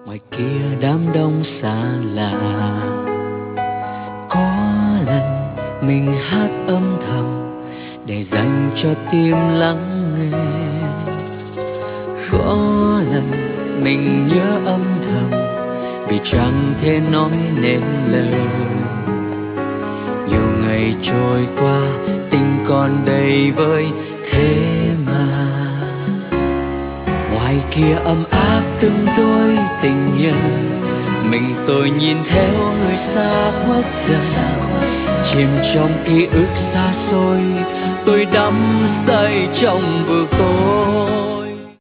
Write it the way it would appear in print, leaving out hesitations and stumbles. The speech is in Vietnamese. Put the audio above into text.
ngoài kia đám đông xa lạ. Có lần mình hát âm thầm để dành cho tim lắng nghe. Có lần mình nhớ âm thầm vì chẳng thể nói nên lời. Nhiều ngày trôi qua tình còn đầy vơi thế mà. Ngoài kia ấm áp từng đôi tình nhân, mình tôi nhìn theo người xa khuất dần. Chìm trong ký ức xa xôi, tôi đắm say trong vực tôi.